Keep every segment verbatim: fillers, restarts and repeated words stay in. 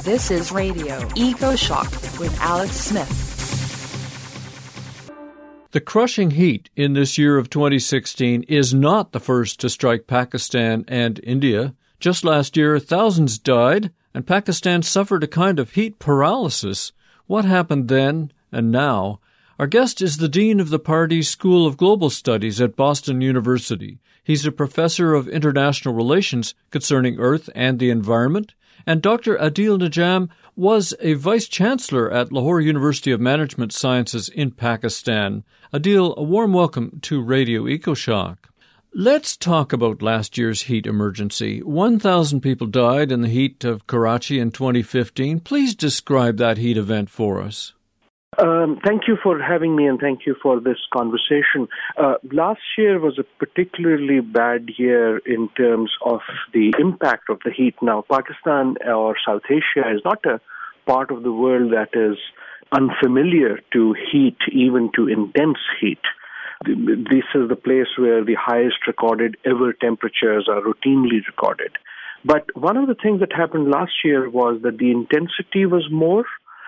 This is Radio EcoShock with Alex Smith. The crushing heat in this year of twenty sixteen is not the first to strike Pakistan and India. Just last year, thousands died, and Pakistan suffered a kind of heat paralysis. What happened then and now? Our guest is the Dean of the Pardee School of Global Studies at Boston University. He's a professor of international relations concerning Earth and the environment, and Doctor Adil Najam was a vice-chancellor at Lahore University of Management Sciences in Pakistan. Adil, a warm welcome to Radio EcoShock. Let's talk about last year's heat emergency. one thousand people died in the heat of Karachi in twenty fifteen. Please describe that heat event for us. Um, thank you for having me, and thank you for this conversation. Uh, last year was a particularly bad year in terms of the impact of the heat. Now, Pakistan or South Asia is not a part of the world that is unfamiliar to heat, even to intense heat. This is the place where the highest recorded ever temperatures are routinely recorded. But one of the things that happened last year was that the intensity was more.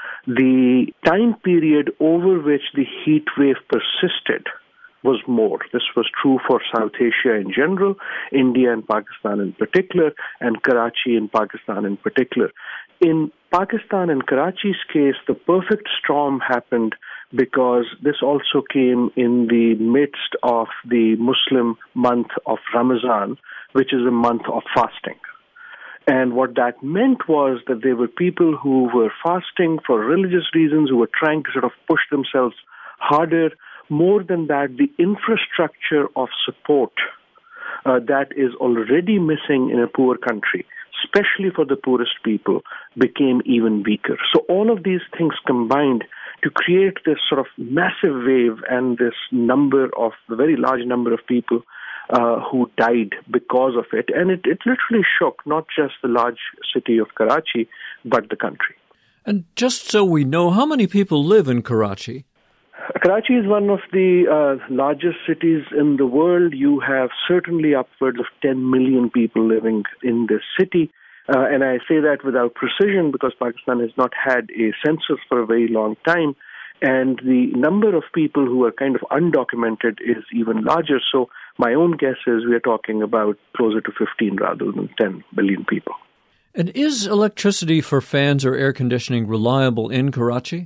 The time period over which the heat wave persisted was more. This was true for South Asia in general, India and Pakistan in particular, and Karachi in Pakistan in particular. In Pakistan and Karachi's case, the perfect storm happened because this also came in the midst of the Muslim month of Ramadan, which is a month of fasting. And what that meant was that there were people who were fasting for religious reasons, who were trying to sort of push themselves harder. More than that, the infrastructure of support uh, that is already missing in a poor country, especially for the poorest people, became even weaker. So all of these things combined to create this sort of massive wave and this number of, a very large number of people Uh, who died because of it. And it, it literally shook not just the large city of Karachi, but the country. And just so we know, how many people live in Karachi? Karachi is one of the uh, largest cities in the world. You have certainly upwards of ten million people living in this city. Uh, and I say that without precision because Pakistan has not had a census for a very long time. And the number of people who are kind of undocumented is even larger. So my own guess is we are talking about closer to fifteen rather than ten billion people. And is electricity for fans or air conditioning reliable in Karachi?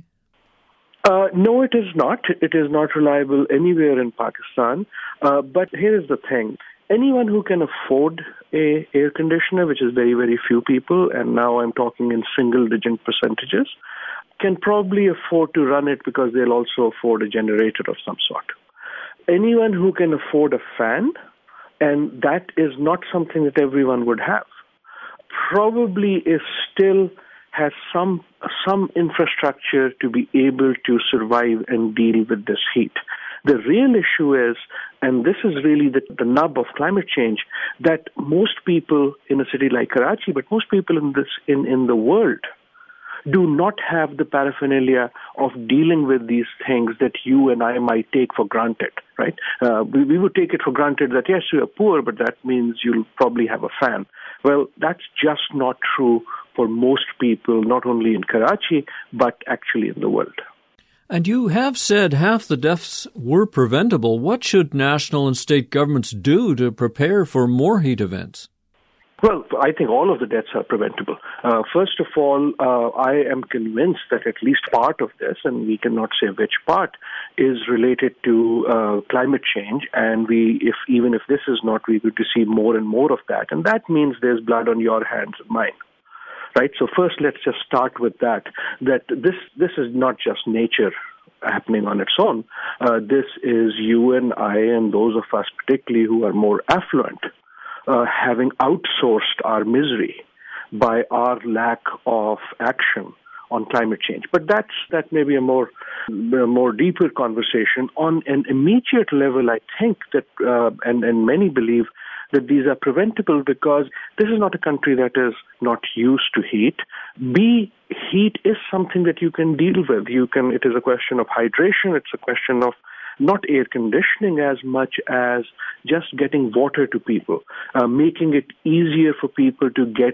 Uh, no, it is not. It is not reliable anywhere in Pakistan. Uh, but here is the thing. Anyone who can afford a air conditioner, which is very, very few people, and now I'm talking in single-digit percentages, can probably afford to run it because they'll also afford a generator of some sort. Anyone who can afford a fan, and that is not something that everyone would have, probably is still has some some infrastructure to be able to survive and deal with this heat. The real issue is, and this is really the, the nub of climate change, that most people in a city like Karachi, but most people in this in, in the world, do not have the paraphernalia of dealing with these things that you and I might take for granted, right? Uh, we, we would take it for granted that, yes, you are poor, but that means you'll probably have a fan. Well, that's just not true for most people, not only in Karachi, but actually in the world. And you have said half the deaths were preventable. What should national and state governments do to prepare for more heat events? Well, I think all of the deaths are preventable. Uh, first of all, uh, I am convinced that at least part of this, and we cannot say which part, is related to uh, climate change. And we, if even if this is not, we're going to see more and more of that. And that means there's blood on your hands and mine. Right? So first, let's just start with that, that this, this is not just nature happening on its own. Uh, this is you and I and those of us particularly who are more affluent, Uh, having outsourced our misery by our lack of action on climate change. But that's that may be a more a more deeper conversation. On an immediate level, I think that, uh, and, and many believe that these are preventable because this is not a country that is not used to heat. B, heat is something that you can deal with. You can. It is a question of hydration. It's a question of not air conditioning as much as just getting water to people, uh, making it easier for people to get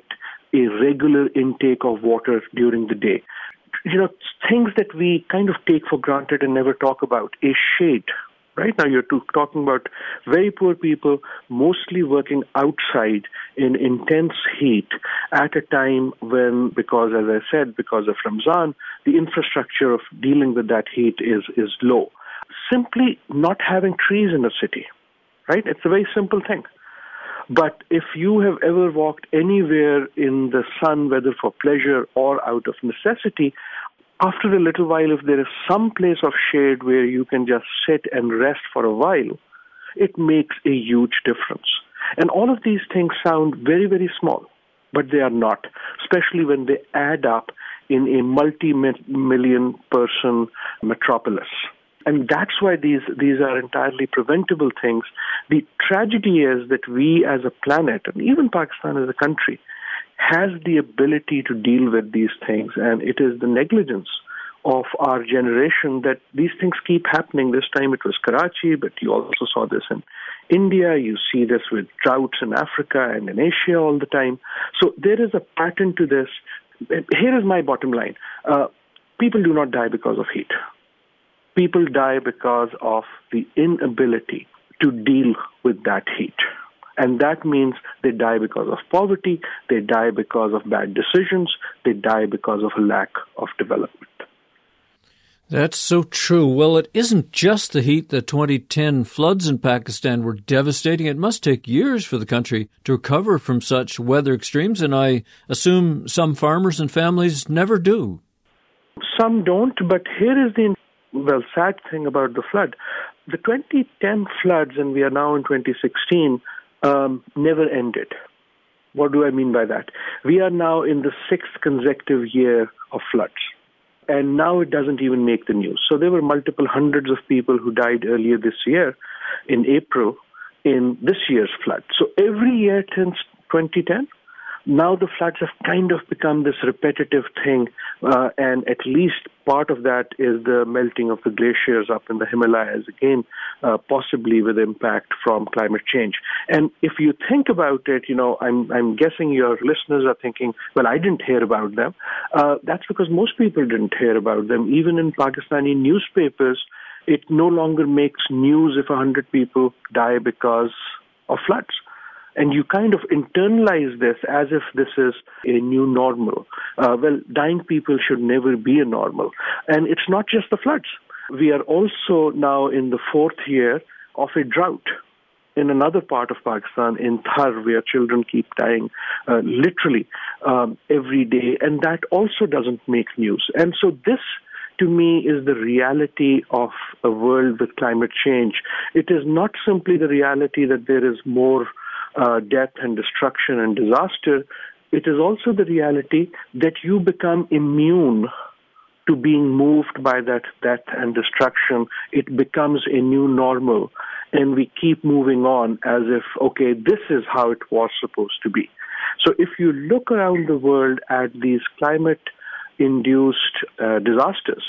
a regular intake of water during the day. You know, things that we kind of take for granted and never talk about, a shade. Right now, you're talking about very poor people, mostly working outside in intense heat at a time when, because, as I said, because of Ramzan, the infrastructure of dealing with that heat is, is low. Simply not having trees in a city, right? It's a very simple thing. But if you have ever walked anywhere in the sun, whether for pleasure or out of necessity, after a little while, if there is some place of shade where you can just sit and rest for a while, it makes a huge difference. And all of these things sound very, very small, but they are not, especially when they add up in a multi-million person metropolis. And that's why these, these are entirely preventable things. The tragedy is that we as a planet, and even Pakistan as a country, has the ability to deal with these things, and it is the negligence of our generation that these things keep happening. This time it was Karachi, but you also saw this in India. You see this with droughts in Africa and in Asia all the time. So there is a pattern to this. Here is my bottom line. Uh, people do not die because of heat. People die because of the inability to deal with that heat. And that means they die because of poverty, they die because of bad decisions, they die because of a lack of development. That's so true. Well, it isn't just the heat. The twenty ten floods in Pakistan were devastating. It must take years for the country to recover from such weather extremes, and I assume some farmers and families never do. Some don't, but here is the well sad thing about the flood. The twenty ten floods, and we are now in twenty sixteen, Um, never ended. What do I mean by that? We are now in the sixth consecutive year of floods, and now it doesn't even make the news. So there were multiple hundreds of people who died earlier this year in April in this year's flood. So every year since twenty ten, now the floods have kind of become this repetitive thing, uh, and at least part of that is the melting of the glaciers up in the Himalayas, again, uh, possibly with impact from climate change. And if you think about it, you know, I'm, I'm guessing your listeners are thinking, well, I didn't hear about them. Uh, that's because most people didn't hear about them. Even in Pakistani newspapers, it no longer makes news if one hundred people die because of floods. And you kind of internalize this as if this is a new normal. Uh, well, dying people should never be a normal. And it's not just the floods. We are also now in the fourth year of a drought in another part of Pakistan, in Thar, where children keep dying uh, literally um, every day. And that also doesn't make news. And so this, to me, is the reality of a world with climate change. It is not simply the reality that there is more Uh, death and destruction and disaster. It is also the reality that you become immune to being moved by that death and destruction. It becomes a new normal, and we keep moving on as if, okay, this is how it was supposed to be. So if you look around the world at these climate-induced uh, disasters,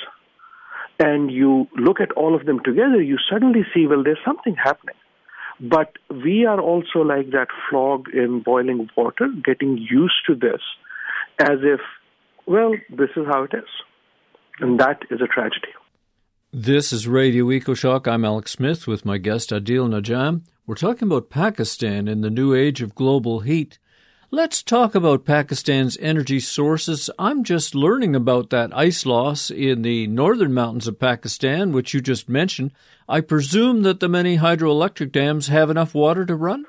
and you look at all of them together, you suddenly see, well, there's something happening. But we are also like that frog in boiling water, getting used to this as if, well, this is how it is. And that is a tragedy. This is Radio EcoShock. I'm Alex Smith with my guest Adil Najam. We're talking about Pakistan in the new age of global heat. Let's talk about Pakistan's energy sources. I'm just learning about that ice loss in the northern mountains of Pakistan, which you just mentioned. I presume that the many hydroelectric dams have enough water to run?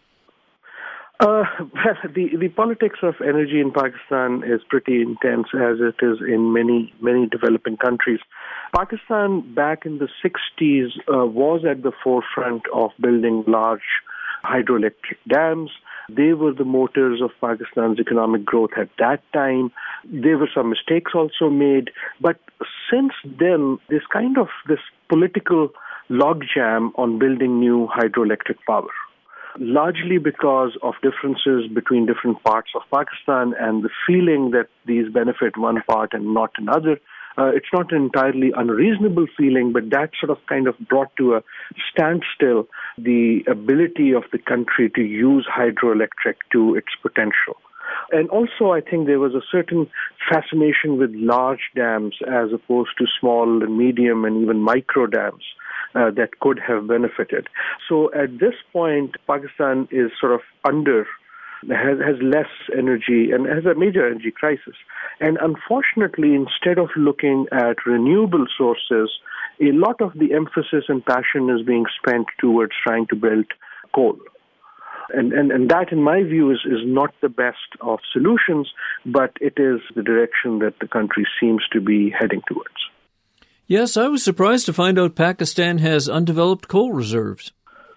Uh, the, the politics of energy in Pakistan is pretty intense, as it is in many, many developing countries. Pakistan, back in the sixties, uh, was at the forefront of building large hydroelectric dams. They were the motors of Pakistan's economic growth at that time. There were some mistakes also made. But since then, there's kind of this political logjam on building new hydroelectric power, largely because of differences between different parts of Pakistan and the feeling that these benefit one part and not another. Uh, it's not an entirely unreasonable feeling, but that sort of kind of brought to a standstill the ability of the country to use hydroelectric to its potential. And also, I think there was a certain fascination with large dams as opposed to small and medium and even micro dams uh, that could have benefited. So at this point, Pakistan is sort of under Has, has less energy and has a major energy crisis. And unfortunately, instead of looking at renewable sources, a lot of the emphasis and passion is being spent towards trying to build coal. And, and, and that, in my view, is, is not the best of solutions, but it is the direction that the country seems to be heading towards. Yes, I was surprised to find out Pakistan has undeveloped coal reserves.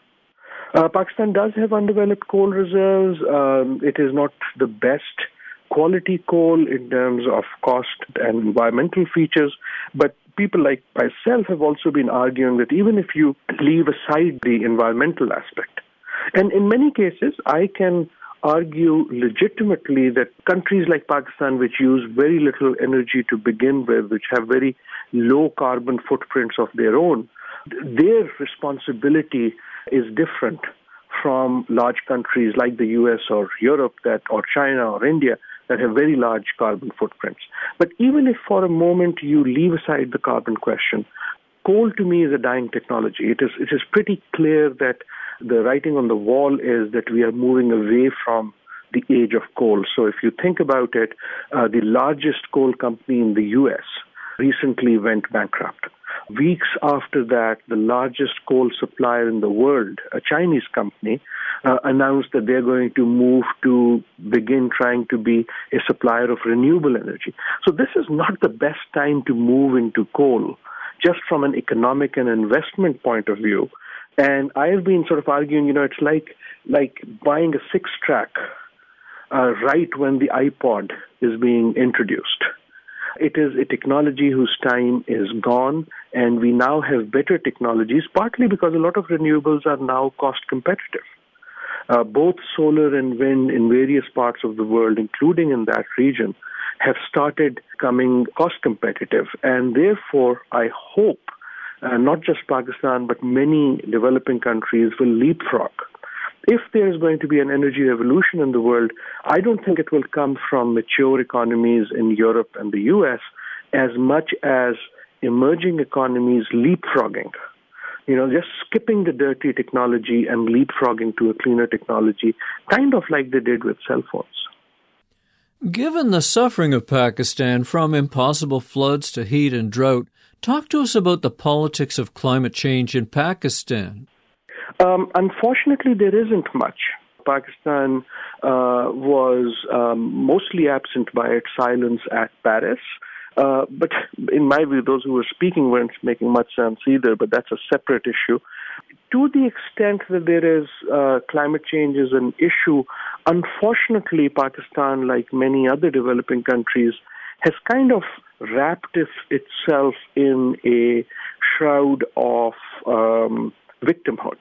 Uh, Pakistan does have undeveloped coal reserves. Um, it is not the best quality coal in terms of cost and environmental features, but people like myself have also been arguing that even if you leave aside the environmental aspect, and in many cases I can argue legitimately that countries like Pakistan, which use very little energy to begin with, which have very low carbon footprints of their own, their responsibility is different from large countries like the U S or Europe that, or China or India that have very large carbon footprints. But even if for a moment you leave aside the carbon question, coal to me is a dying technology. It is, it is pretty clear that the writing on the wall is that we are moving away from the age of coal. So if you think about it, uh, the largest coal company in the U S recently went bankrupt. Weeks after that, the largest coal supplier in the world, a Chinese company, uh, announced that they're going to move to begin trying to be a supplier of renewable energy. So this is not the best time to move into coal, just from an economic and investment point of view. And I've been sort of arguing, you know, it's like like buying a six-track uh, right when the iPod is being introduced. It is a technology whose time is gone, and we now have better technologies, partly because a lot of renewables are now cost competitive. Uh, both solar and wind in various parts of the world, including in that region, have started becoming cost competitive. And therefore, I hope uh, not just Pakistan, but many developing countries will leapfrog. If there is going to be an energy revolution in the world, I don't think it will come from mature economies in Europe and the U S as much as emerging economies leapfrogging. You know, just skipping the dirty technology and leapfrogging to a cleaner technology, kind of like they did with cell phones. Given the suffering of Pakistan from impossible floods to heat and drought, talk to us about the politics of climate change in Pakistan. Um, unfortunately, there isn't much. Pakistan uh, was um, mostly absent by its silence at Paris. Uh, but in my view, those who were speaking weren't making much sense either, but that's a separate issue. To the extent that there is uh, climate change is an issue, unfortunately, Pakistan, like many other developing countries, has kind of wrapped itself in a shroud of um, victimhood.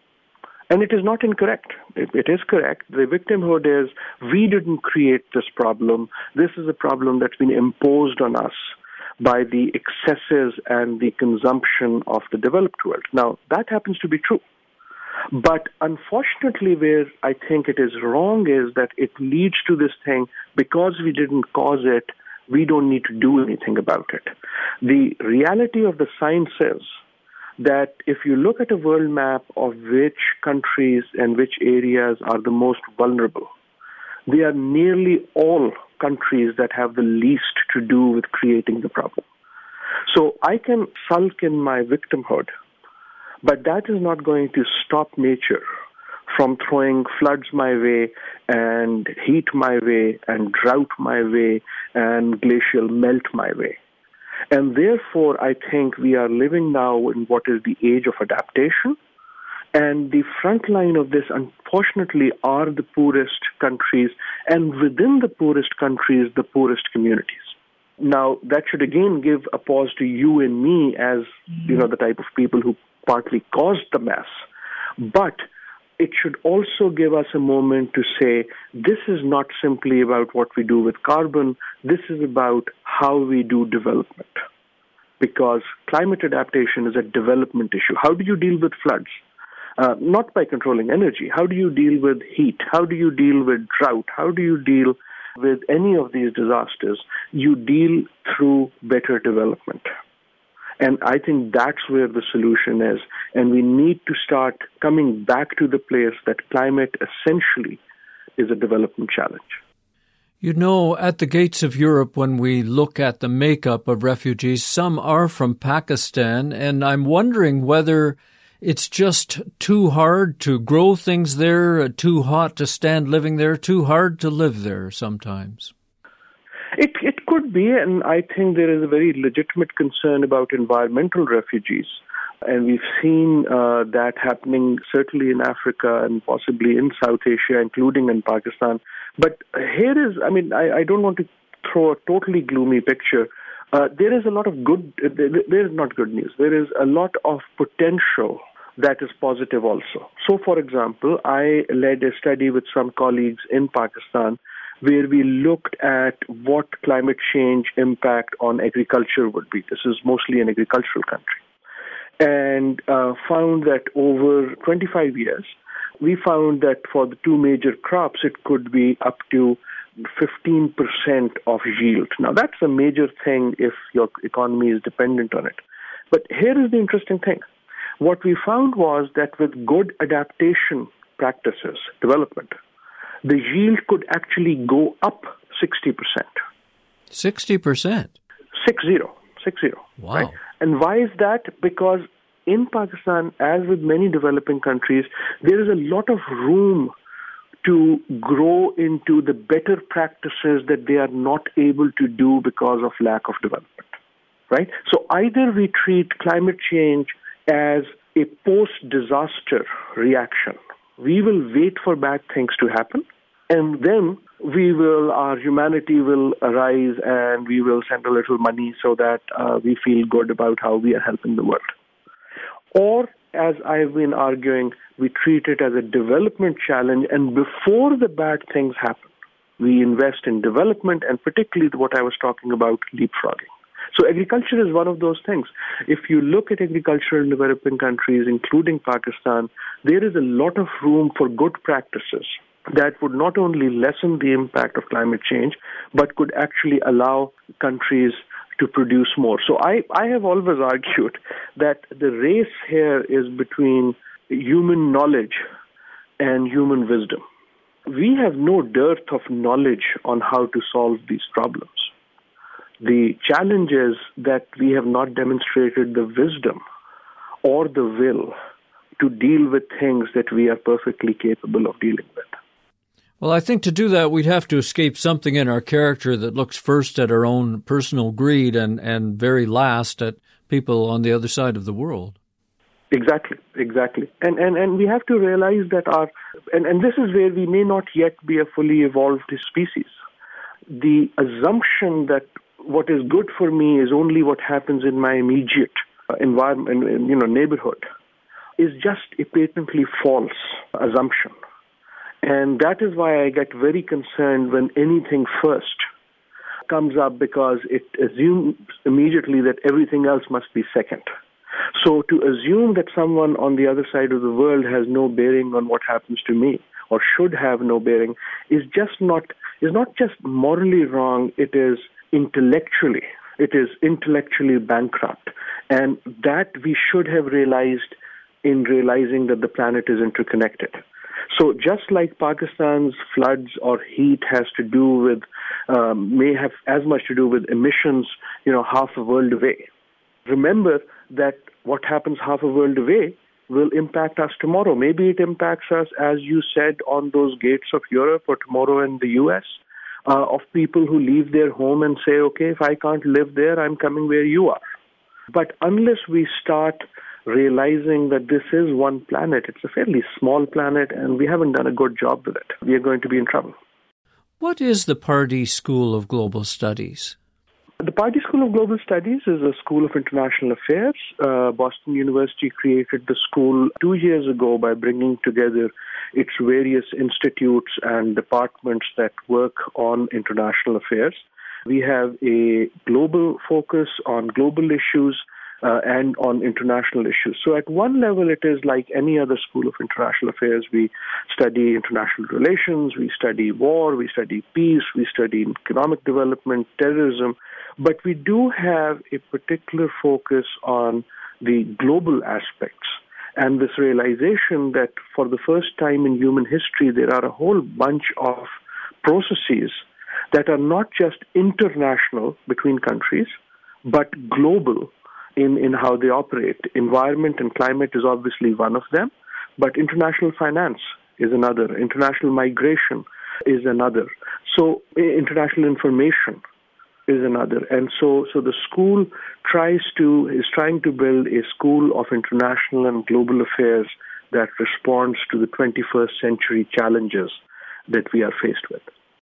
And it is not incorrect. It, it is correct. The victimhood is, we didn't create this problem. This is a problem that's been imposed on us by the excesses and the consumption of the developed world. Now, that happens to be true. But unfortunately, where I think it is wrong is that it leads to this thing, because we didn't cause it, we don't need to do anything about it. The reality of the science is that if you look at a world map of which countries and which areas are the most vulnerable, they are nearly all countries that have the least to do with creating the problem. So I can sulk in my victimhood, but that is not going to stop nature from throwing floods my way and heat my way and drought my way and glacial melt my way. And therefore, I think we are living now in what is the age of adaptation. And the front line of this, unfortunately, are the poorest countries, and within the poorest countries, the poorest communities. Now, that should again give a pause to you and me as, you know, the type of people who partly caused the mess. But it should also give us a moment to say, this is not simply about what we do with carbon, this is about how we do development. Because climate adaptation is a development issue. How do you deal with floods? Uh, not by controlling energy. How do you deal with heat? How do you deal with drought? How do you deal with any of these disasters? You deal through better development. And I think that's where the solution is. And we need to start coming back to the place that climate essentially is a development challenge. You know, at the gates of Europe, when we look at the makeup of refugees, some are from Pakistan, and I'm wondering whether it's just too hard to grow things there, too hot to stand living there, too hard to live there sometimes. It it could be, and I think there is a very legitimate concern about environmental refugees. And we've seen uh, that happening certainly in Africa and possibly in South Asia, including in Pakistan. But here is, I mean, I, I don't want to throw a totally gloomy picture. Uh, there is a lot of good, uh, there is not good news. There is a lot of potential that is positive also. So, for example, I led a study with some colleagues in Pakistan where we looked at what climate change impact on agriculture would be. This is mostly an agricultural country. And uh, found that over twenty-five years, we found that for the two major crops, it could be up to fifteen percent of yield. Now, that's a major thing if your economy is dependent on it. But here is the interesting thing. What we found was that with good adaptation practices, development, the yield could actually go up sixty percent. sixty percent? Six zero. Six zero. Wow. Right? And why is that? Because in Pakistan, as with many developing countries, there is a lot of room to grow into the better practices that they are not able to do because of lack of development. Right? So either we treat climate change as a post-disaster reaction. We will wait for bad things to happen, and then we will, our humanity will arise and we will send a little money so that uh, we feel good about how we are helping the world. Or, as I've been arguing, we treat it as a development challenge, and before the bad things happen, we invest in development, and particularly what I was talking about, leapfrogging. So agriculture is one of those things. If you look at agriculture in developing countries, including Pakistan, there is a lot of room for good practices that would not only lessen the impact of climate change, but could actually allow countries to produce more. So I, I have always argued that the race here is between human knowledge and human wisdom. We have no dearth of knowledge on how to solve these problems. The challenge is that we have not demonstrated the wisdom or the will to deal with things that we are perfectly capable of dealing with. Well, I think to do that, we'd have to escape something in our character that looks first at our own personal greed and, and very last at people on the other side of the world. Exactly, exactly. And and, and we have to realize that our, and, and this is where we may not yet be a fully evolved species. The assumption that what is good for me is only what happens in my immediate environment, you know, neighborhood, is just a patently false assumption. And that is why I get very concerned when anything first comes up, because it assumes immediately that everything else must be second. So to assume that someone on the other side of the world has no bearing on what happens to me, or should have no bearing, is just not, is not just morally wrong, it is intellectually, it is intellectually bankrupt. And that we should have realized in realizing that the planet is interconnected. So just like Pakistan's floods or heat has to do with, um, may have as much to do with emissions, you know, half a world away. Remember that what happens half a world away will impact us tomorrow. Maybe it impacts us, as you said, on those gates of Europe, or tomorrow in the U S, uh, of people who leave their home and say, okay, if I can't live there, I'm coming where you are. But unless we start realizing that this is one planet, it's a fairly small planet, and we haven't done a good job with it, we are going to be in trouble. What is the Pardee School of Global Studies? The Pardee School of Global Studies is a school of international affairs. Uh, Boston University created the school two years ago by bringing together its various institutes and departments that work on international affairs. We have a global focus on global issues. uh, and on international issues. So at one level, it is like any other school of international affairs. We study international relations, we study war, we study peace, we study economic development, terrorism, but we do have a particular focus on the global aspects. And this realization that for the first time in human history, there are a whole bunch of processes that are not just international between countries, but global in, in how they operate. Environment and climate is obviously one of them, but international finance is another. International migration is another. So international information is another. And so, so the school tries to, is trying to build a school of international and global affairs that responds to the twenty-first century challenges that we are faced with.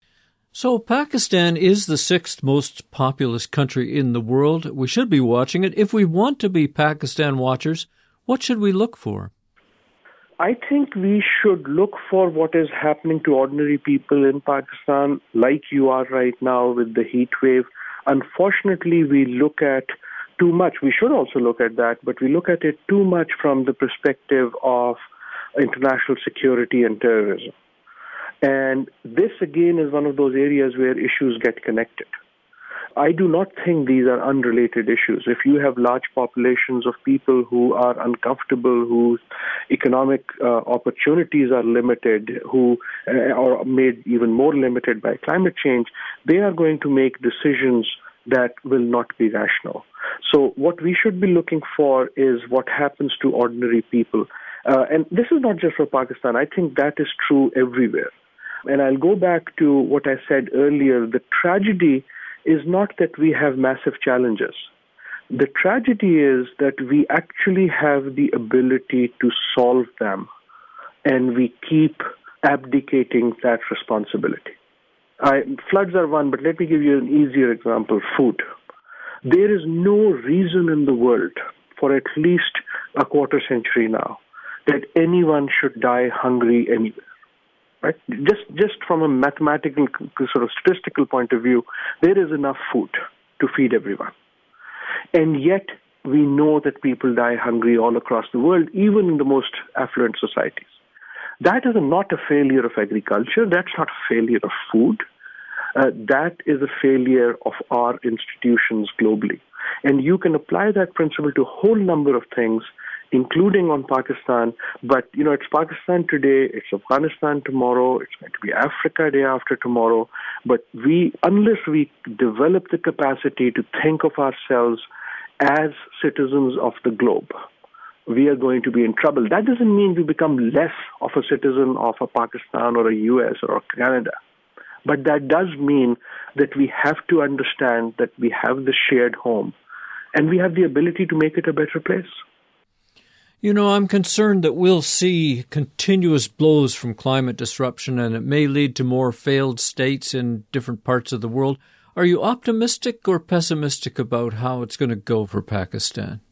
So Pakistan is the sixth most populous country in the world. We should be watching it. If we want to be Pakistan watchers, what should we look for? I think we should look for what is happening to ordinary people in Pakistan, like you are right now with the heat wave. Unfortunately, we look at too much. We should also look at that, but we look at it too much from the perspective of international security and terrorism. And this, again, is one of those areas where issues get connected. I do not think these are unrelated issues. If you have large populations of people who are uncomfortable, whose economic uh, opportunities are limited, who uh, are made even more limited by climate change, they are going to make decisions that will not be rational. So what we should be looking for is what happens to ordinary people. Uh, and this is not just for Pakistan. I think that is true everywhere. And I'll go back to what I said earlier. The tragedy is not that we have massive challenges. The tragedy is that we actually have the ability to solve them, and we keep abdicating that responsibility. I, floods are one, but let me give you an easier example, food. There is no reason in the world for at least a quarter century now that anyone should die hungry anywhere. Right? Just just from a mathematical, sort of statistical point of view, there is enough food to feed everyone. And yet, we know that people die hungry all across the world, even in the most affluent societies. That is not a failure of agriculture. That's not a failure of food. Uh, that is a failure of our institutions globally. And you can apply that principle to a whole number of things, including on Pakistan. But, you know, it's Pakistan today, it's Afghanistan tomorrow, it's going to be Africa day after tomorrow. But we, unless we develop the capacity to think of ourselves as citizens of the globe, we are going to be in trouble. That doesn't mean we become less of a citizen of a Pakistan or a U S or a Canada. But that does mean that we have to understand that we have the shared home and we have the ability to make it a better place. You know, I'm concerned that we'll see continuous blows from climate disruption, and it may lead to more failed states in different parts of the world. Are you optimistic or pessimistic about how it's going to go for Pakistan?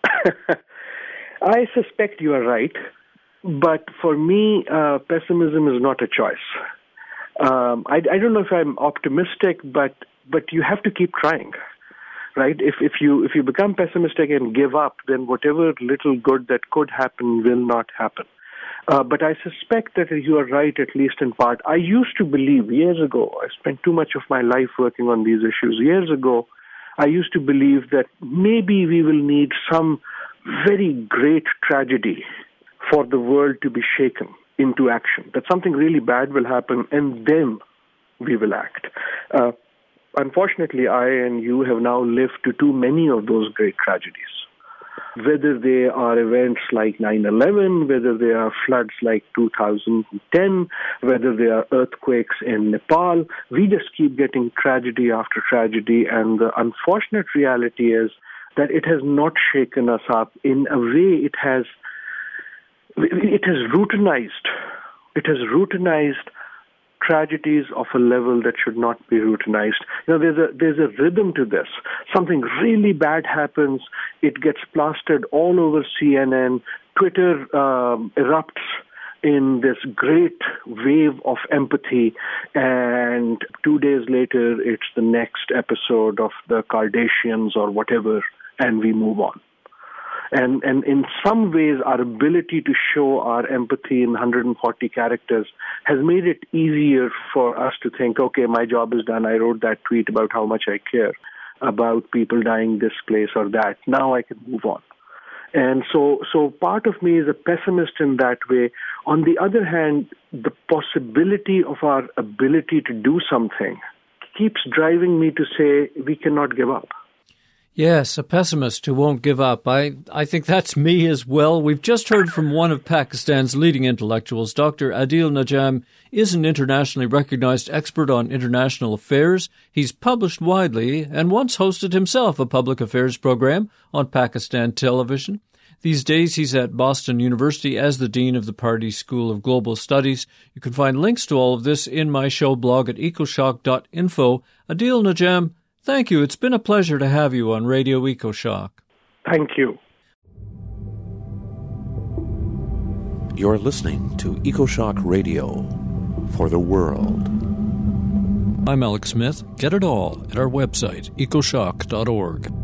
I suspect you are right, but for me, uh, pessimism is not a choice. Um, I, I don't know if I'm optimistic, but but you have to keep trying. Right? If if you if you become pessimistic and give up, then whatever little good that could happen will not happen. Uh, but I suspect that you are right, at least in part. I used to believe years ago, I spent too much of my life working on these issues. Years ago, I used to believe that maybe we will need some very great tragedy for the world to be shaken into action, that something really bad will happen, and then we will act. Uh, Unfortunately, I and you have now lived to too many of those great tragedies. Whether they are events like nine eleven, whether they are floods like two thousand ten, whether they are earthquakes in Nepal, we just keep getting tragedy after tragedy. And the unfortunate reality is that it has not shaken us up. In a way, it has, it has routinized. It has routinized tragedies of a level that should not be routinized. You know, there's a there's a rhythm to this. Something really bad happens, it gets plastered all over C N N. Twitter um, erupts in this great wave of empathy, and two days later, it's the next episode of the Kardashians or whatever, and we move on. And, and in some ways, our ability to show our empathy in one hundred forty characters has made it easier for us to think, okay, my job is done. I wrote that tweet about how much I care about people dying this place or that. Now I can move on. And so, so part of me is a pessimist in that way. On the other hand, the possibility of our ability to do something keeps driving me to say we cannot give up. Yes, a pessimist who won't give up. I, I think that's me as well. We've just heard from one of Pakistan's leading intellectuals. Doctor Adil Najam is an internationally recognized expert on international affairs. He's published widely and once hosted himself a public affairs program on Pakistan television. These days, he's at Boston University as the Dean of the Pardee School of Global Studies. You can find links to all of this in my show blog at ecoshock dot info. Adil Najam, thank you. It's been a pleasure to have you on Radio EcoShock. Thank you. You're listening to EcoShock Radio for the world. I'm Alex Smith. Get it all at our website, ecoshock dot org.